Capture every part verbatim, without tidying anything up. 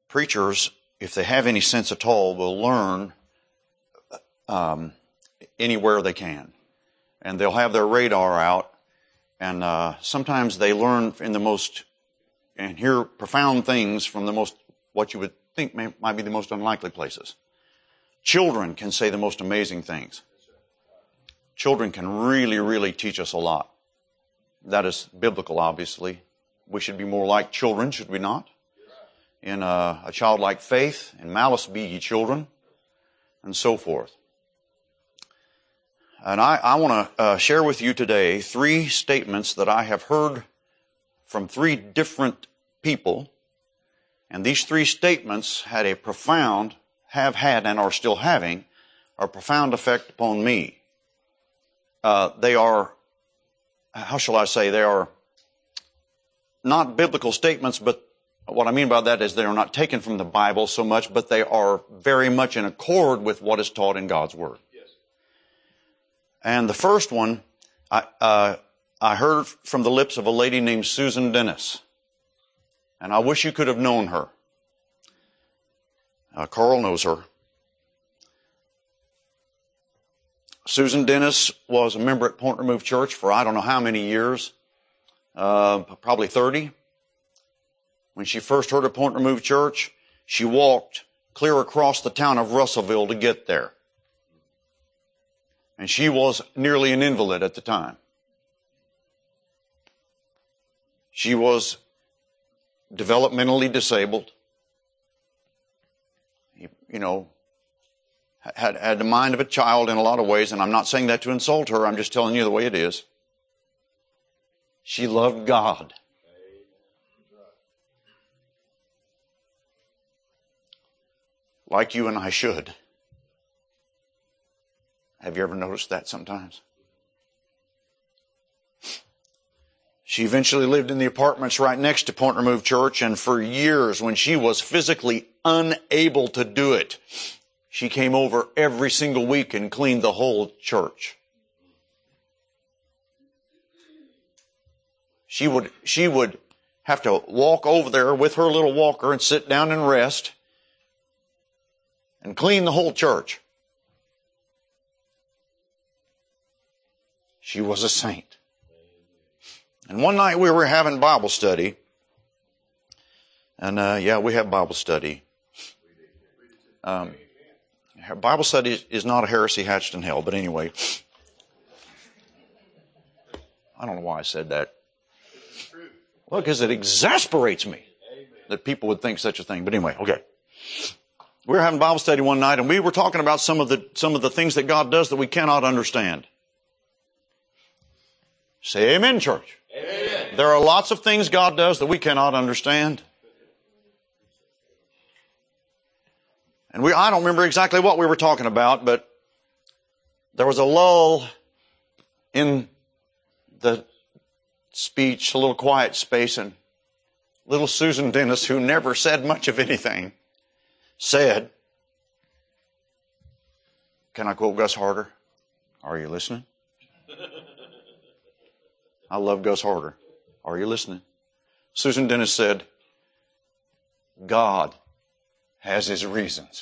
preachers, if they have any sense at all, will learn um, anywhere they can. And they'll have their radar out, and uh, sometimes they learn in the most, and hear profound things from the most, what you would think may, might be the most unlikely places. Children can say the most amazing things. Children can really, really teach us a lot. That is biblical, obviously. We should be more like children, should we not? In a, a childlike faith, in malice be ye children, and so forth. And I, I want to uh, share with you today three statements that I have heard from three different people. And these three statements had a profound, have had and are still having, a profound effect upon me. Uh, they are, how shall I say, they are not biblical statements, but what I mean by that is they are not taken from the Bible so much, but they are very much in accord with what is taught in God's Word. Yes. And the first one, I, uh, I heard from the lips of a lady named Susan Dennis. And I wish you could have known her. Uh, Carl knows her. Susan Dennis was a member at Point Remove Church for I don't know how many years, uh, probably thirty. When she first heard of Point Remove Church, she walked clear across the town of Russellville to get there. And she was nearly an invalid at the time. She was developmentally disabled. You know, had, had the mind of a child in a lot of ways, and I'm not saying that to insult her, I'm just telling you the way it is. She loved God. Like you and I should. Have you ever noticed that sometimes? She eventually lived in the apartments right next to Point Remove Church, and for years, when she was physically unable to do it, she came over every single week and cleaned the whole church. She would, she would have to walk over there with her little walker and sit down and rest and clean the whole church. She was a saint. And one night we were having Bible study. And, uh, yeah, we have Bible study. Um, Bible study is not a heresy hatched in hell, but anyway. I don't know why I said that. Well, because it exasperates me that people would think such a thing. But anyway, okay. We were having Bible study one night, and we were talking about some of the, some of the things that God does that we cannot understand. Say amen, church. Amen. There are lots of things God does that we cannot understand. And we, I don't remember exactly what we were talking about, but there was a lull in the speech, a little quiet space, and little Susan Dennis, who never said much of anything, said, can I quote Gus Harder? Are you listening? I love Gus Harder. Are you listening? Susan Dennis said, God has His reasons.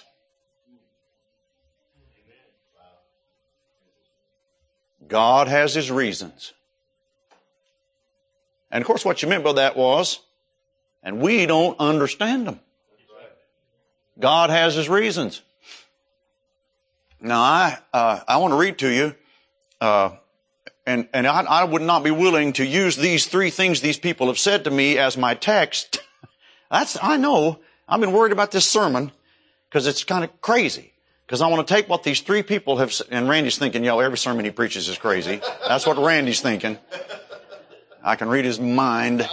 God has His reasons. And of course what you meant by that was, and we don't understand them. God has His reasons. Now I, uh, I want to read to you, uh, And, and I, I would not be willing to use these three things these people have said to me as my text. That's, I know, I've been worried about this sermon because it's kind of crazy. Because I want to take what these three people have said, and Randy's thinking, yo, every sermon he preaches is crazy. That's what Randy's thinking. I can read his mind.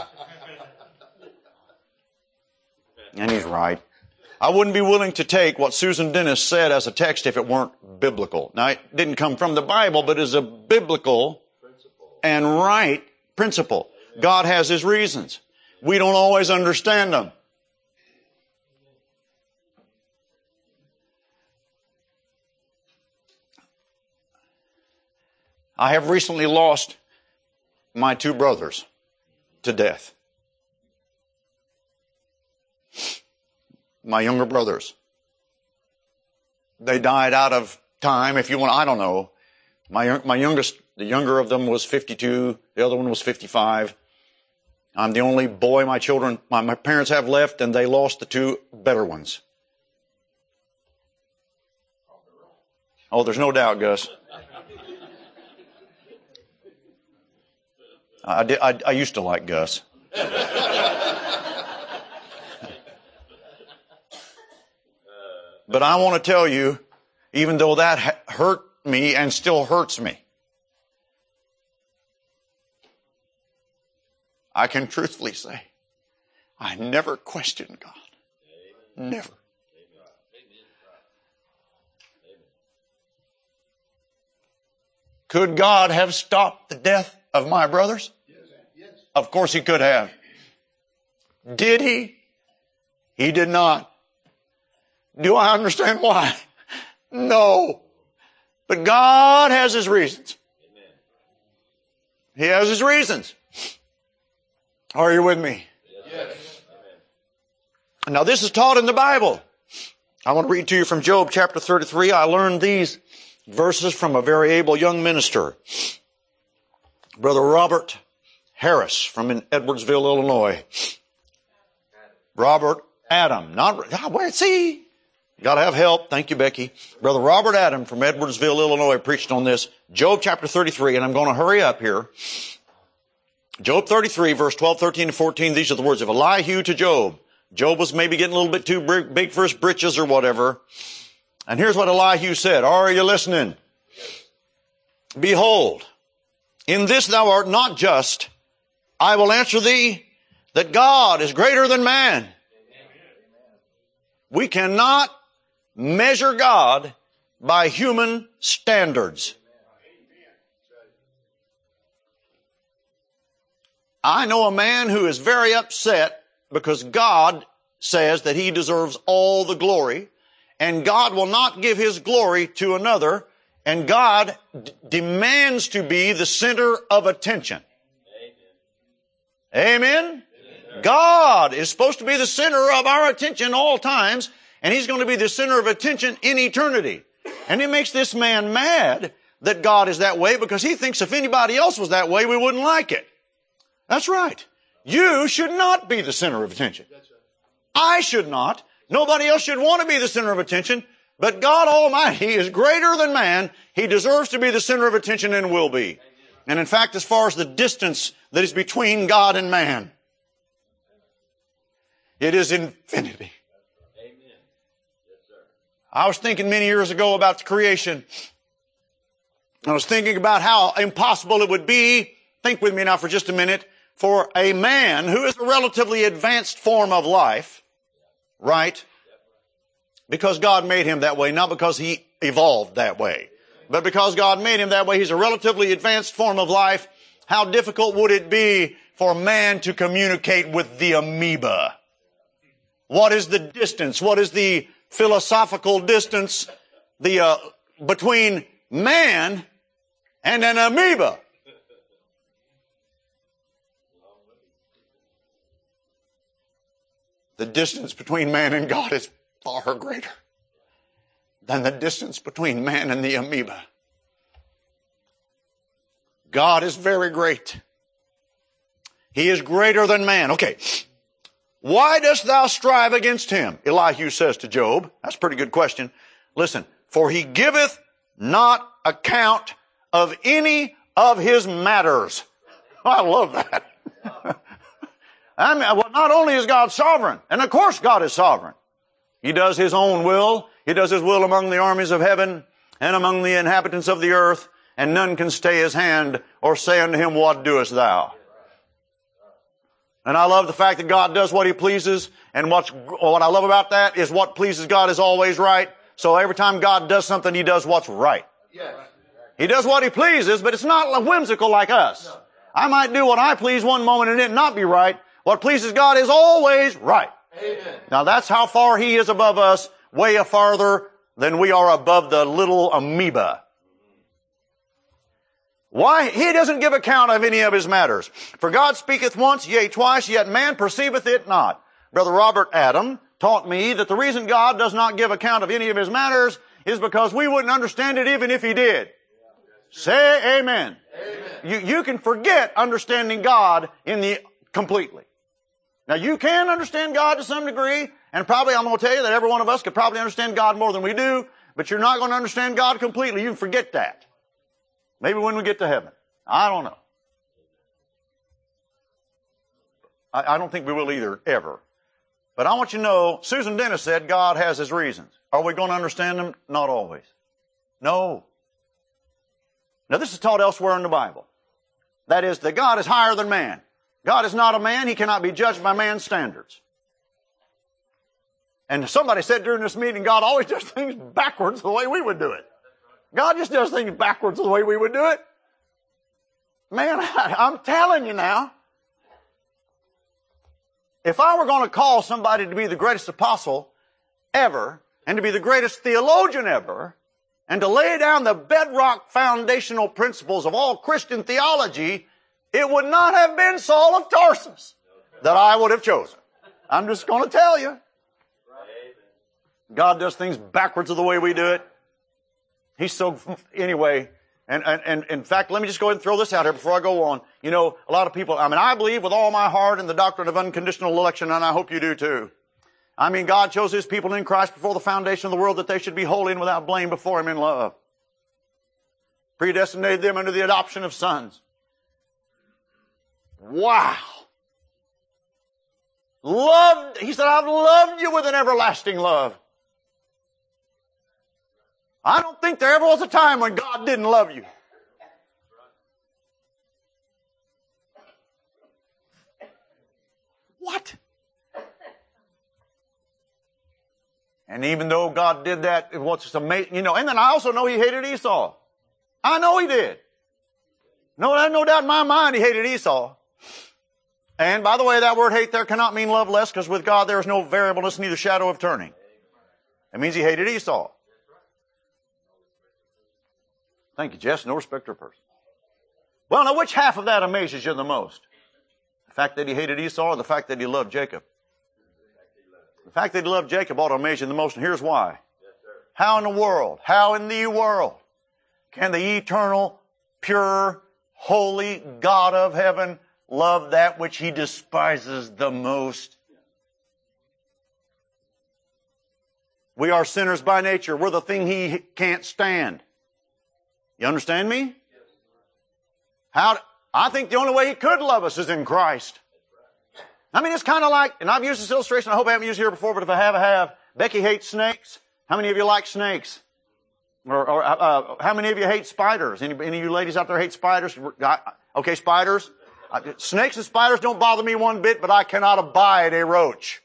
And he's right. I wouldn't be willing to take what Susan Dennis said as a text if it weren't biblical. Now, it didn't come from the Bible, but is a biblical and right principle. God has His reasons. We don't always understand them. I have recently lost my two brothers to death. my younger brothers. They died out of time, if you want, I don't know. My, my youngest, the younger of them was fifty-two, the other one was fifty-five. I'm the only boy my children, my, my parents have left, and they lost the two better ones. Oh, there's no doubt, Gus. I, did, I, I used to like Gus. But I want to tell you, even though that hurt me and still hurts me, I can truthfully say, I never questioned God. Never. Could God have stopped the death of my brothers? Of course He could have. Did He? He did not. Do I understand why? No. But God has His reasons. He has His reasons. Are you with me? Yes. Now this is taught in the Bible. I want to read to you from Job chapter thirty-three. I learned these verses from a very able young minister, Brother Robert Harris from Edwardsville, Illinois. Robert Adam. Not, where, see? Got to have help. Thank you, Becky. Brother Robert Adam from Edwardsville, Illinois preached on this. Job chapter thirty-three, and I'm going to hurry up here. Job thirty-three, verse twelve, thirteen, and fourteen. These are the words of Elihu to Job. Job was maybe getting a little bit too big for his britches or whatever. And here's what Elihu said. Are you listening? Behold, in this thou art not just. I will answer thee that God is greater than man. We cannot measure God by human standards. I know a man who is very upset because God says that He deserves all the glory, and God will not give His glory to another, and God d- demands to be the center of attention. Amen? Amen? Amen. God is supposed to be the center of our attention all times, and He's going to be the center of attention in eternity. And it makes this man mad that God is that way, because he thinks if anybody else was that way, we wouldn't like it. That's right. You should not be the center of attention. I should not. Nobody else should want to be the center of attention. But God Almighty is greater than man. He deserves to be the center of attention and will be. And in fact, as far as the distance that is between God and man, it is infinity. I was thinking many years ago about the creation. I was thinking about how impossible it would be. Think with me now for just a minute. For a man who is a relatively advanced form of life, right? Because God made him that way, not because he evolved that way. But because God made him that way, he's a relatively advanced form of life. How difficult would it be for man to communicate with the amoeba? What is the distance? What is the philosophical distance the uh, between man and an amoeba? The distance between man and God is far greater than the distance between man and the amoeba. God is very great. He is greater than man. Okay. Why dost thou strive against him? Elihu says to Job. That's a pretty good question. Listen. For he giveth not account of any of his matters. I love that. I mean, well, not only is God sovereign, and of course God is sovereign. He does His own will. He does His will among the armies of heaven and among the inhabitants of the earth, and none can stay His hand or say unto Him, what doest thou? And I love the fact that God does what He pleases, and what's, what I love about that is what pleases God is always right. So every time God does something, He does what's right. He does what He pleases, but it's not whimsical like us. I might do what I please one moment and it not be right. What pleases God is always right. Amen. Now that's how far He is above us, way farther than we are above the little amoeba. Why? He doesn't give account of any of His matters. For God speaketh once, yea, twice, yet man perceiveth it not. Brother Robert Adam taught me that the reason God does not give account of any of His matters is because we wouldn't understand it even if He did. Say amen. Amen. You, you can forget understanding God in the completely. Now you can understand God to some degree, and probably I'm going to tell you that every one of us could probably understand God more than we do, but you're not going to understand God completely. You can forget that. Maybe when we get to heaven. I don't know. I, I don't think we will either, ever. But I want you to know, Susan Dennis said God has His reasons. Are we going to understand them? Not always. No. Now this is taught elsewhere in the Bible. That is, that God is higher than man. God is not a man. He cannot be judged by man's standards. And somebody said during this meeting, God always does things backwards the way we would do it. God just does things backwards the way we would do it. Man, I, I'm telling you now. If I were going to call somebody to be the greatest apostle ever, and to be the greatest theologian ever, and to lay down the bedrock foundational principles of all Christian theology, it would not have been Saul of Tarsus that I would have chosen. I'm just going to tell you. God does things backwards of the way we do it. He's so, anyway, and, and, and in fact, let me just go ahead and throw this out here before I go on. You know, a lot of people, I mean, I believe with all my heart in the doctrine of unconditional election, and I hope you do too. I mean, God chose His people in Christ before the foundation of the world that they should be holy and without blame before Him in love. Predestinated them unto the adoption of sons. Wow. Loved, He said, I've loved you with an everlasting love. I don't think there ever was a time when God didn't love you. What? And even though God did that, what's amazing, you know, and then I also know He hated Esau. I know He did. No, there's no doubt in my mind He hated Esau. And by the way, that word hate there cannot mean love less, because with God there is no variableness, neither shadow of turning. It means He hated Esau. Thank you, Jess. No respecter of person. Well, now which half of that amazes you the most? The fact that He hated Esau or the fact that He loved Jacob? The fact that He loved Jacob ought to amaze you the most, and here's why. How in the world, how in the world can the eternal, pure, holy God of heaven love that which He despises the most? We are sinners by nature. We're the thing He can't stand. You understand me? How? I think the only way He could love us is in Christ. I mean, it's kind of like, and I've used this illustration, I hope I haven't used it here before, but if I have, I have. Becky hates snakes. How many of you like snakes? Or, or uh, how many of you hate spiders? Any, any of you ladies out there hate spiders? Okay, spiders. Snakes and spiders don't bother me one bit, but I cannot abide a roach.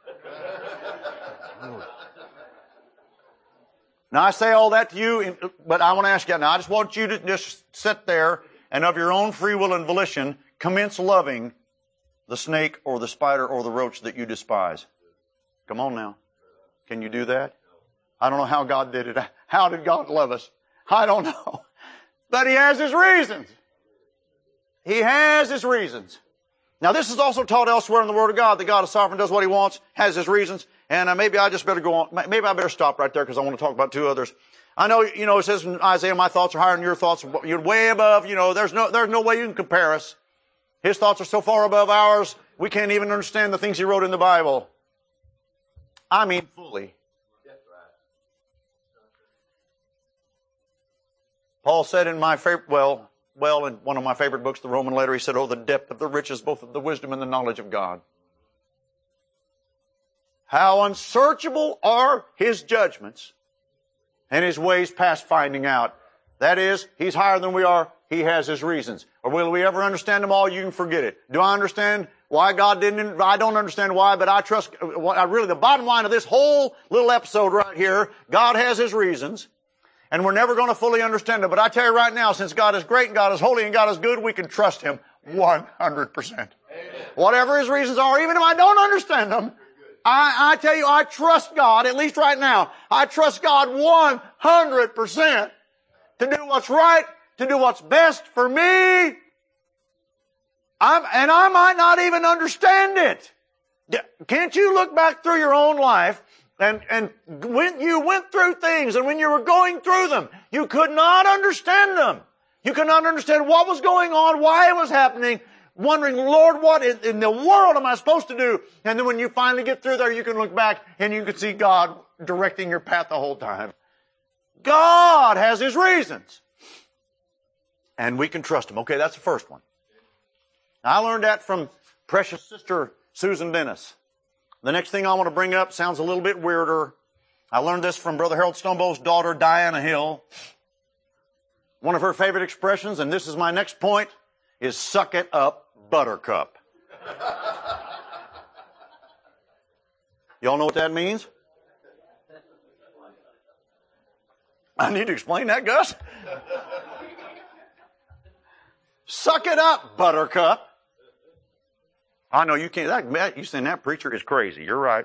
Now, I say all that to you, but I want to ask you, now I just want you to just sit there and of your own free will and volition, commence loving the snake or the spider or the roach that you despise. Come on now. Can you do that? I don't know how God did it. How did God love us? I don't know. But He has His reasons. He has His reasons. Now, this is also taught elsewhere in the Word of God, that God is sovereign, does what He wants, has His reasons. And uh, maybe I just better go on. Maybe I better stop right there because I want to talk about two others. I know, you know, it says in Isaiah, my thoughts are higher than your thoughts. You're way above, you know, there's no, there's no way you can compare us. His thoughts are so far above ours, we can't even understand the things He wrote in the Bible. I mean, fully. Paul said in my favorite, well, well, in one of my favorite books, the Roman letter, he said, oh, the depth of the riches, both of the wisdom and the knowledge of God. How unsearchable are His judgments and His ways past finding out. That is, He's higher than we are. He has His reasons. Or will we ever understand them all? You can forget it. Do I understand why God didn't? I don't understand why, but I trust, I really, the bottom line of this whole little episode right here, God has His reasons. And we're never going to fully understand them. But I tell you right now, since God is great and God is holy and God is good, we can trust Him one hundred percent. Amen. Whatever His reasons are, even if I don't understand them, I, I tell you, I trust God, at least right now. I trust God one hundred percent to do what's right, to do what's best for me. I'm, and I might not even understand it. Can't you look back through your own life and, and when you went through things and when you were going through them, you could not understand them. You could not understand what was going on, why it was happening, wondering, Lord, what in the world am I supposed to do? And then when you finally get through there, you can look back and you can see God directing your path the whole time. God has His reasons. And we can trust Him. Okay, that's the first one. I learned that from precious sister Susan Dennis. The next thing I want to bring up sounds a little bit weirder. I learned this from Brother Harold Stonebow's daughter, Diana Hill. One of her favorite expressions, and this is my next point, is suck it up, buttercup. Y'all know what that means? I need to explain that, Gus. Suck it up, buttercup. I know you can't, that, you saying that preacher is crazy. You're right.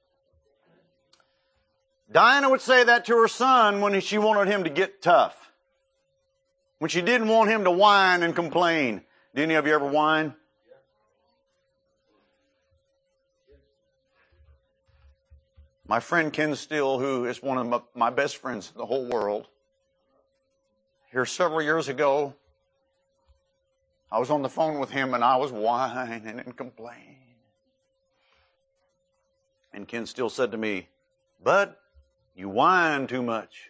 Diana would say that to her son when she wanted him to get tough. When she didn't want him to whine and complain. Do any of you ever whine? My friend Ken Steele, who is one of my best friends in the whole world, here several years ago, I was on the phone with him and I was whining and complaining. And Ken Steele said to me, Bud, you whine too much.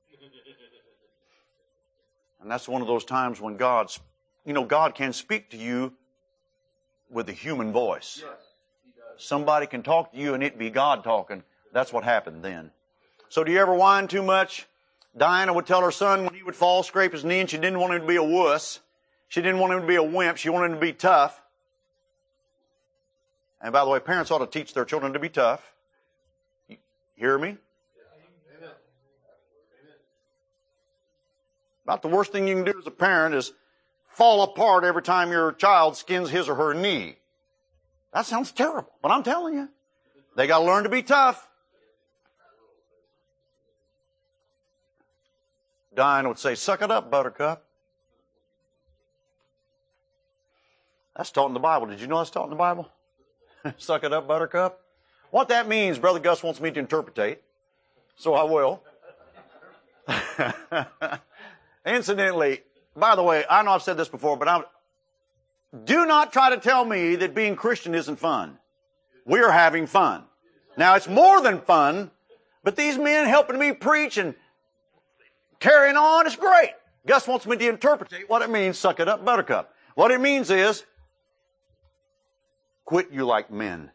And that's one of those times when God's, you know, God can speak to you with a human voice. Yes, He does. Somebody can talk to you and it be God talking. That's what happened then. So do you ever whine too much? Diana would tell her son when he would fall, scrape his knee, and she didn't want him to be a wuss. She didn't want him to be a wimp. She wanted him to be tough. And by the way, parents ought to teach their children to be tough. You hear me? About the worst thing you can do as a parent is fall apart every time your child skins his or her knee. That sounds terrible, but I'm telling you, they got to learn to be tough. Diana would say, suck it up, buttercup. That's taught in the Bible. Did you know that's taught in the Bible? Suck it up, buttercup. What that means, Brother Gus wants me to interpretate, so I will. Incidentally, by the way, I know I've said this before, but I'm, do not try to tell me that being Christian isn't fun. We're having fun. Now, it's more than fun, but these men helping me preach and carrying on is great. Gus wants me to interpret what it means, suck it up, buttercup. What it means is, quit you like men.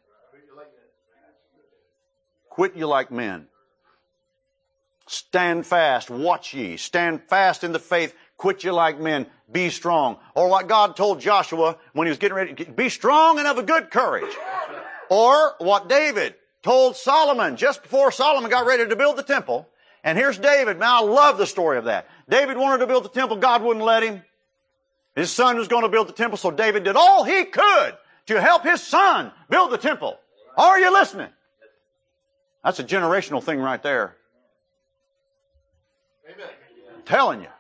Quit you like men. Stand fast, watch ye. Stand fast in the faith, quit you like men. Be strong. Or what God told Joshua when he was getting ready, be strong and of a good courage. Or what David told Solomon just before Solomon got ready to build the temple. And here's David. Now I love the story of that. David wanted to build the temple. God wouldn't let him. His son was going to build the temple, so David did all he could to help his son build the temple. Are you listening? That's a generational thing right there. Amen. I'm telling you.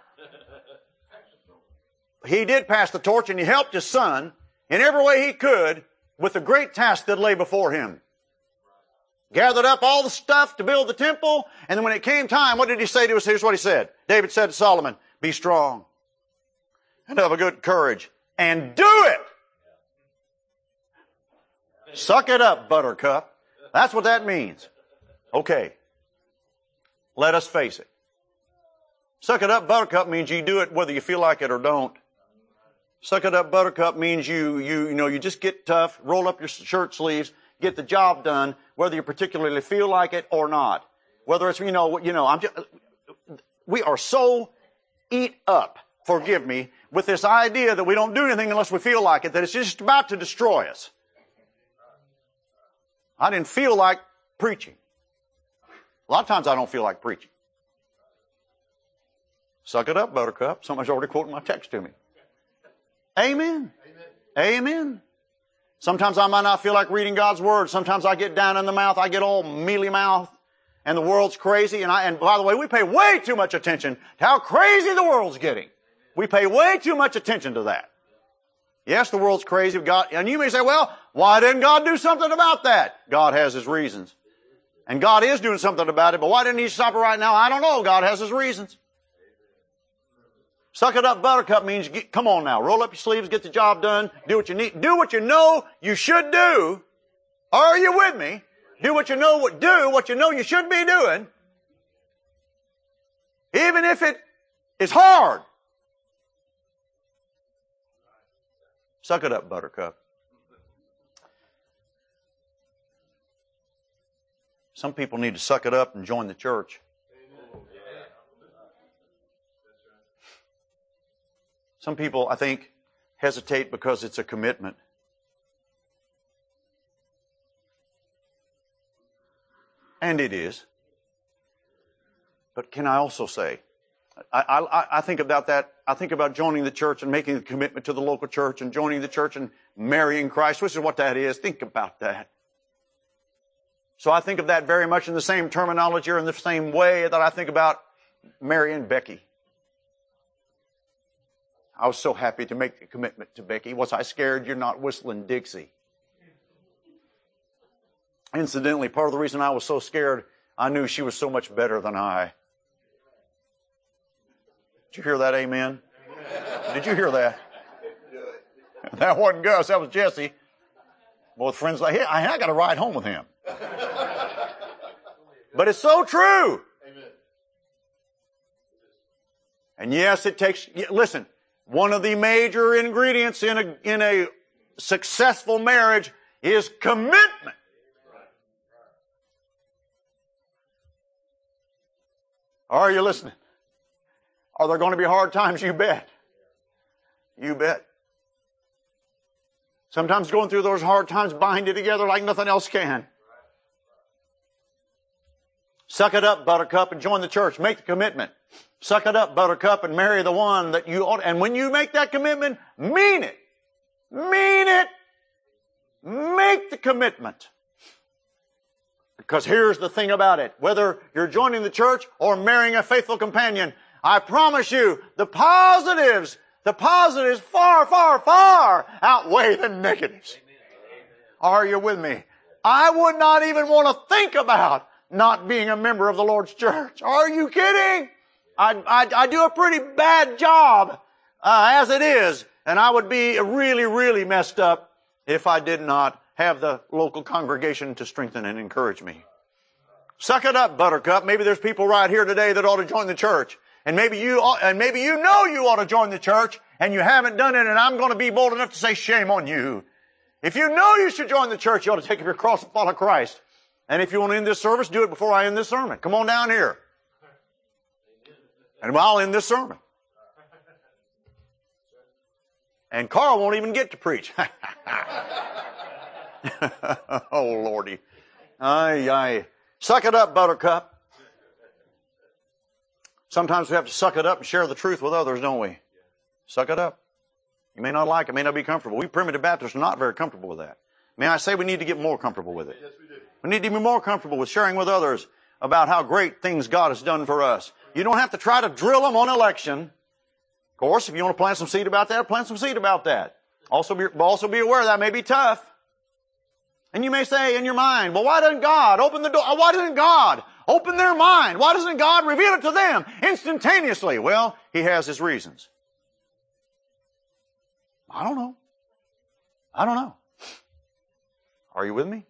He did pass the torch and he helped his son in every way he could with the great task that lay before him. Gathered up all the stuff to build the temple, and then when it came time, what did he say to us? Here's what he said. David said to Solomon, be strong and of a good courage, and do it. Suck it up, buttercup. That's what that means. Okay. Let us face it. Suck it up, buttercup means you do it whether you feel like it or don't. Suck it up, buttercup means you, you, you know, you just get tough, roll up your shirt sleeves, get the job done, whether you particularly feel like it or not. Whether it's, you know, you know, I'm just, we are so eat up, forgive me, with this idea that we don't do anything unless we feel like it, that it's just about to destroy us. I didn't feel like preaching. A lot of times I don't feel like preaching. Suck it up, buttercup. Somebody's already quoting my text to me. Amen. Amen. Amen. Sometimes I might not feel like reading God's Word. Sometimes I get down in the mouth. I get all mealy mouth. And the world's crazy. And I, and by the way, we pay way too much attention to how crazy the world's getting. We pay way too much attention to that. Yes, the world's crazy. God, and you may say, well, why didn't God do something about that? God has His reasons. And God is doing something about it, but why didn't He stop it right now? I don't know. God has His reasons. Suck it up, buttercup means, get, come on now, roll up your sleeves, get the job done, do what you need, do what you know you should do. Are you with me? Do what you know what do, what you know you should be doing. Even if it is hard. Suck it up, buttercup. Some people need to suck it up and join the church. Some people, I think, hesitate because it's a commitment. And it is. But can I also say, I, I, I think about that, I think about joining the church and making a commitment to the local church and joining the church and marrying Christ, which is what that is. Think about that. So I think of that very much in the same terminology or in the same way that I think about marrying Becky. I was so happy to make the commitment to Becky. Was I scared you're not whistling Dixie? Incidentally, part of the reason I was so scared, I knew she was so much better than I. Did you hear that, amen? Did you hear that? That wasn't Gus, that was Jesse. Well, with friends like, hey, I got to ride home with him. But it's so true. And yes, it takes, listen, one of the major ingredients in a, in a successful marriage is commitment. Are you listening? Are there going to be hard times? You bet. You bet. Sometimes going through those hard times bind you together like nothing else can. Suck it up, buttercup, and join the church. Make the commitment. Suck it up, buttercup, and marry the one that you ought. And when you make that commitment, mean it. Mean it. Make the commitment. Because here's the thing about it. Whether you're joining the church or marrying a faithful companion, I promise you, the positives, the positives far, far, far outweigh the negatives. Are you with me? I would not even want to think about not being a member of the Lord's church. Are you kidding? I, I, I do a pretty bad job uh, as it is, and I would be really, really messed up if I did not have the local congregation to strengthen and encourage me. Suck it up, buttercup. Maybe there's people right here today that ought to join the church. And maybe you ought, and maybe you know you ought to join the church and you haven't done it, and I'm going to be bold enough to say shame on you. If you know you should join the church, you ought to take up your cross and follow Christ. And if you want to end this service, do it before I end this sermon. Come on down here. And I'll end this sermon. And Carl won't even get to preach. Oh, Lordy. Aye, aye. Suck it up, buttercup. Sometimes we have to suck it up and share the truth with others, don't we? Suck it up. You may not like it, may not be comfortable. We primitive Baptists are not very comfortable with that. May I say we need to get more comfortable with it. Yes, we do. We need to be more comfortable with sharing with others about how great things God has done for us. You don't have to try to drill them on election. Of course, if you want to plant some seed about that, plant some seed about that. Also be, also be aware that may be tough. And you may say in your mind, well, why doesn't God open the door? Why doesn't God open their mind? Why doesn't God reveal it to them instantaneously? Well, He has His reasons. I don't know. I don't know. Are you with me?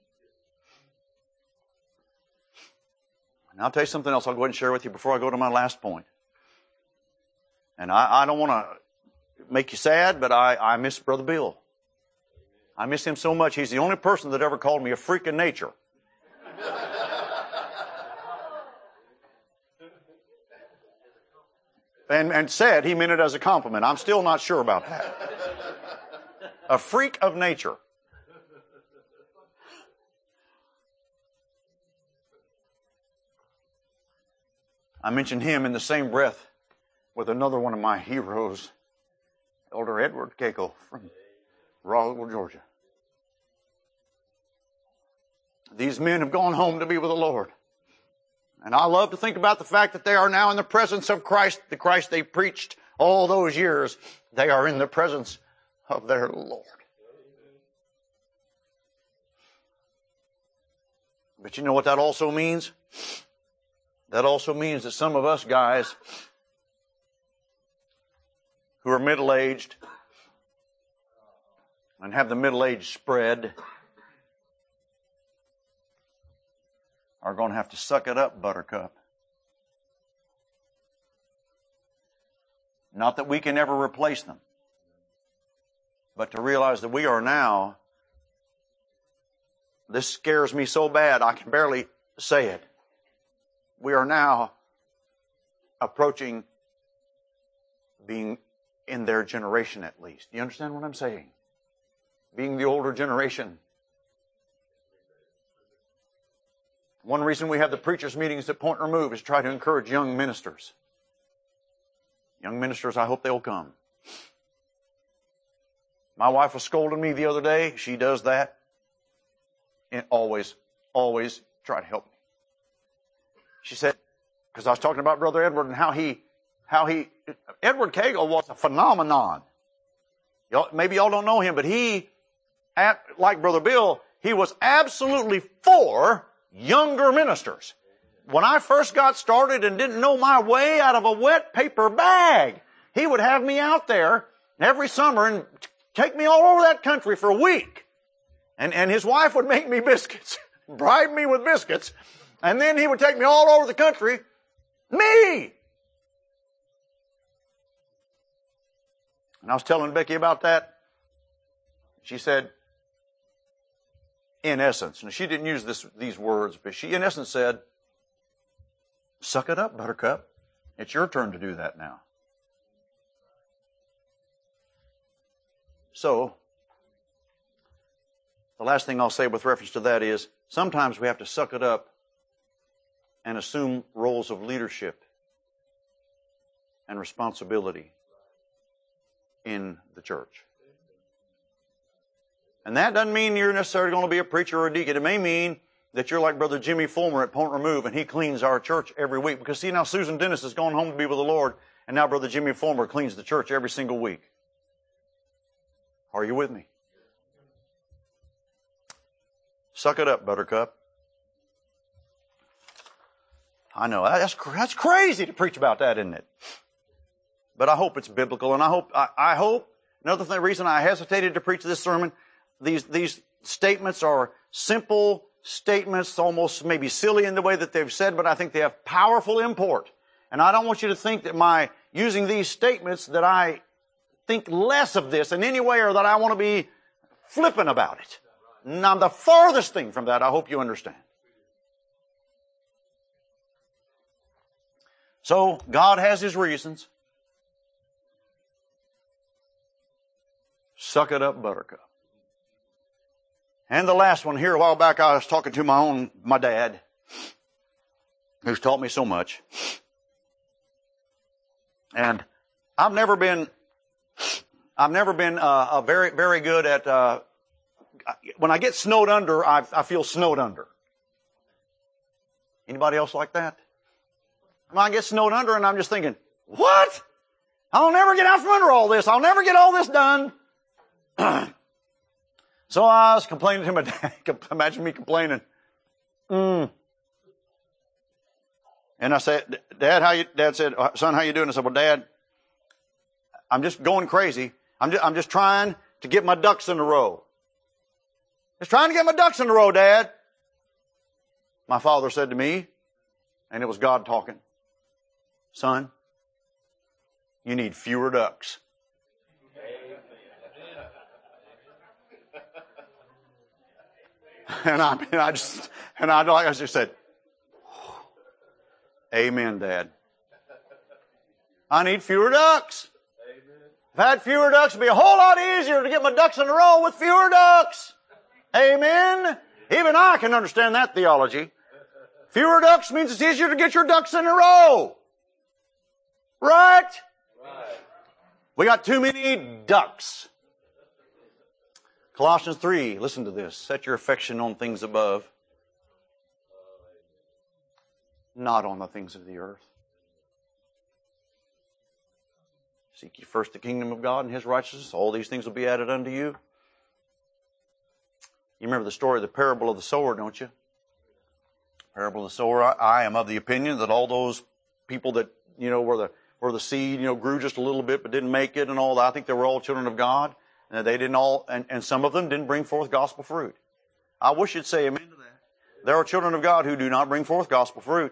And I'll tell you something else I'll go ahead and share with you before I go to my last point. And I, I don't want to make you sad, but I, I miss Brother Bill. I miss him so much. He's the only person that ever called me a freak of nature. and, and said he meant it as a compliment. I'm still not sure about that. A freak of nature. I mentioned him in the same breath with another one of my heroes, Elder Edward Cagle from Roswell, Georgia. These men have gone home to be with the Lord. And I love to think about the fact that they are now in the presence of Christ, the Christ they preached all those years. They are in the presence of their Lord. But you know what that also means? That also means that some of us guys who are middle-aged and have the middle-age spread are going to have to suck it up, Buttercup. Not that we can ever replace them, but to realize that we are now, this scares me so bad I can barely say it. We are now approaching being in their generation at least. Do you understand what I'm saying? Being the older generation. One reason we have the preachers' meetings at Point Remove is to try to encourage young ministers. Young ministers, I hope they'll come. My wife was scolding me the other day. She does that. And always, always try to help me. She said, because I was talking about Brother Edward and how he, how he, Edward Cagle was a phenomenon. Y'all, maybe y'all don't know him, but he, at, like Brother Bill, he was absolutely for younger ministers. When I first got started and didn't know my way out of a wet paper bag, he would have me out there every summer and take me all over that country for a week. And, and his wife would make me biscuits, bribe me with biscuits, and then he would take me all over the country. Me! And I was telling Becky about that. She said, in essence, and she didn't use this, these words, but she in essence said, suck it up, Buttercup. It's your turn to do that now. So, the last thing I'll say with reference to that is, sometimes we have to suck it up and assume roles of leadership and responsibility in the church. And that doesn't mean you're necessarily going to be a preacher or a deacon. It may mean that you're like Brother Jimmy Fulmer at Point Remove and he cleans our church every week. Because see, now Susan Dennis has gone home to be with the Lord, and now Brother Jimmy Fulmer cleans the church every single week. Are you with me? Suck it up, Buttercup. I know, that's, that's crazy to preach about that, isn't it? But I hope it's biblical, and I hope, I, I hope, another thing, reason I hesitated to preach this sermon, these, these statements are simple statements, almost maybe silly in the way that they've said, but I think they have powerful import. And I don't want you to think that my using these statements that I think less of this in any way or that I want to be flippant about it. Now, the farthest thing from that, I hope you understand. So, God has His reasons. Suck it up, Buttercup. And the last one here, a while back I was talking to my own, my dad, who's taught me so much. And I've never been, I've never been uh, a very, very good at, uh, when I get snowed under, I, I feel snowed under. Anybody else like that? When I get snowed under and I'm just thinking, what? I'll never get out from under all this. I'll never get all this done. So I was complaining to my dad. Imagine me complaining. Mm. And I said, Dad, how you, Dad said, son, how you doing? I said, well, Dad, I'm just going crazy. I'm just, I'm just trying to get my ducks in a row. Just trying to get my ducks in a row, Dad. My father said to me, and it was God talking, son, you need fewer ducks. And I, and I just, and I, like I just said, amen, Dad. I need fewer ducks. If I had fewer ducks, it'd be a whole lot easier to get my ducks in a row with fewer ducks. Amen. Even I can understand that theology. Fewer ducks means it's easier to get your ducks in a row. Right? Right. We got too many ducks. Colossians three, listen to this. Set your affection on things above, not on the things of the earth. Seek ye first the kingdom of God and His righteousness. All these things will be added unto you. You remember the story of the parable of the sower, don't you? Parable of the sower. I, I am of the opinion that all those people that, you know, where the, where the seed, you know, grew just a little bit but didn't make it and all that, I think they were all children of God. And they didn't all, and, and some of them didn't bring forth gospel fruit. I wish you'd say amen to that. There are children of God who do not bring forth gospel fruit.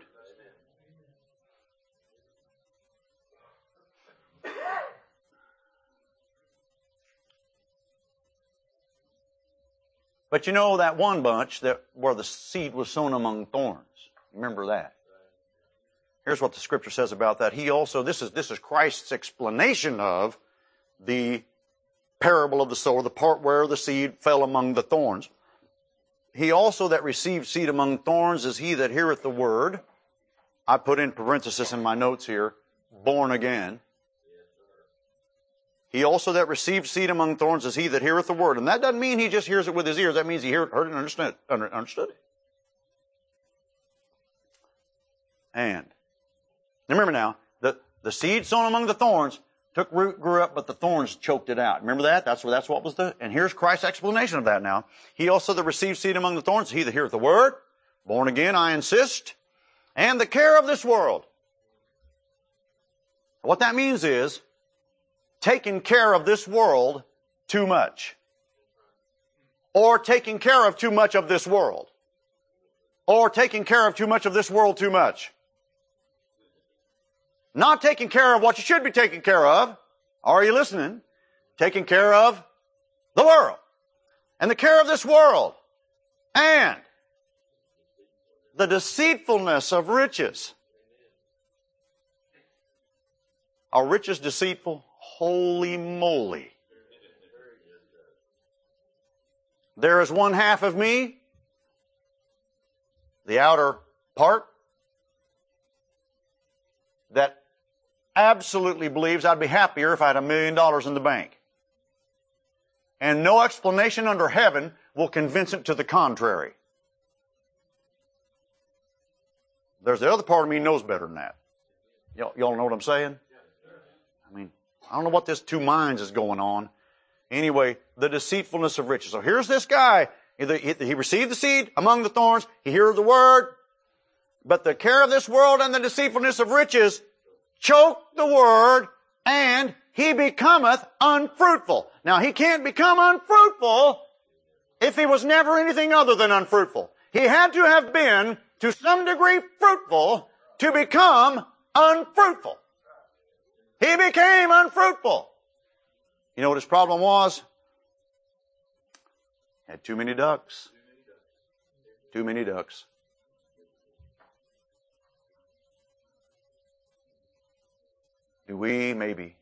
But you know that one bunch that where the seed was sown among thorns. Remember that. Here's what the Scripture says about that. He also, this is this is Christ's explanation of the parable of the sower, the part where the seed fell among the thorns. He also that received seed among thorns is he that heareth the word. I put in parenthesis in my notes here, born again. He also that received seed among thorns is he that heareth the word. And that doesn't mean he just hears it with his ears. That means he heard it and understood it. Understood it. And remember now, the, the seed sown among the thorns took root, grew up, but the thorns choked it out. Remember that? That's what, that's what was the, and here's Christ's explanation of that now. He also that received seed among the thorns, he that heareth the word, born again, I insist, and the care of this world. What that means is, taking care of this world too much. Or taking care of too much of this world. Or taking care of too much of this world too much. Not taking care of what you should be taking care of. Are you listening? Taking care of the world. And the care of this world. And the deceitfulness of riches. Are riches deceitful? Holy moly. There is one half of me, the outer part, that absolutely believes I'd be happier if I had a million dollars in the bank. And no explanation under heaven will convince it to the contrary. There's the other part of me knows better than that. Y'all, y'all know what I'm saying? I mean, I don't know what this two minds is going on. Anyway, the deceitfulness of riches. So here's this guy. He received the seed among the thorns. He heard the word. But the care of this world and the deceitfulness of riches choke the word, and he becometh unfruitful. Now, he can't become unfruitful if he was never anything other than unfruitful. He had to have been, to some degree, fruitful to become unfruitful. He became unfruitful. You know what his problem was? Had too many ducks. Too many ducks. Do we? Maybe.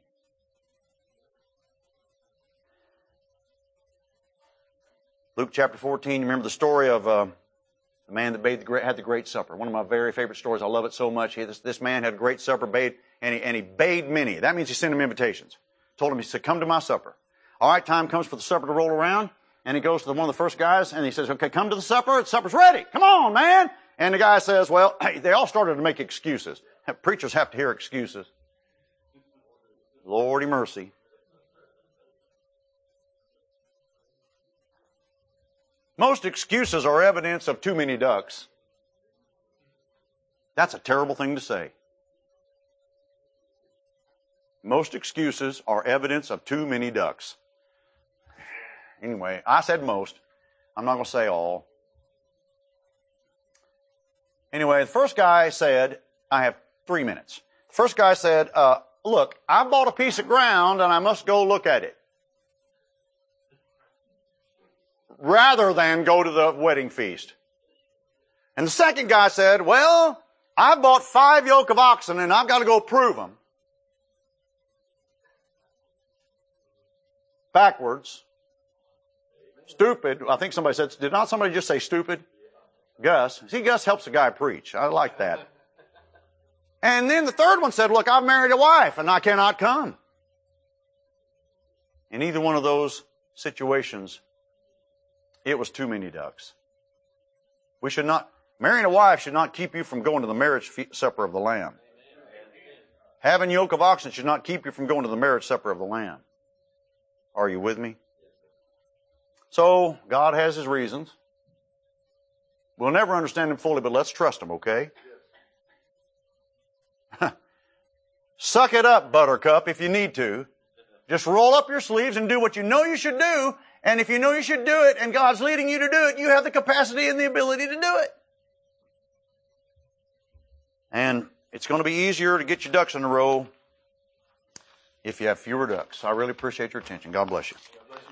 Luke chapter fourteen, you remember the story of uh, the man that bade the great, had the great supper. One of my very favorite stories. I love it so much. He, this, this man had a great supper, bade, and he, and he bade many. That means he sent him invitations. Told him, he said, come to my supper. All right, time comes for the supper to roll around, and he goes to the, one of the first guys, and he says, okay, come to the supper. The supper's ready. Come on, man. And the guy says, well, hey, they all started to make excuses. Preachers have to hear excuses. Lordy mercy. Most excuses are evidence of too many ducks. That's a terrible thing to say. Most excuses are evidence of too many ducks. Anyway, I said most. I'm not going to say all. Anyway, the first guy said, I have three minutes. The first guy said, uh, look, I bought a piece of ground and I must go look at it. Rather than go to the wedding feast. And the second guy said, well, I bought five yoke of oxen and I've got to go prove them. Backwards. Stupid. I think somebody said, did not somebody just say stupid? Gus. See, Gus helps the guy preach. I like that. And then the third one said, look, I've married a wife and I cannot come. In either one of those situations, it was too many ducks. We should not, marrying a wife should not keep you from going to the marriage supper of the Lamb. Having yoke of oxen should not keep you from going to the marriage supper of the Lamb. Are you with me? So, God has His reasons. We'll never understand Him fully, but let's trust Him, okay? Suck it up, Buttercup, if you need to. Just roll up your sleeves and do what you know you should do. And if you know you should do it and God's leading you to do it, you have the capacity and the ability to do it. And it's going to be easier to get your ducks in a row if you have fewer ducks. I really appreciate your attention. God bless you.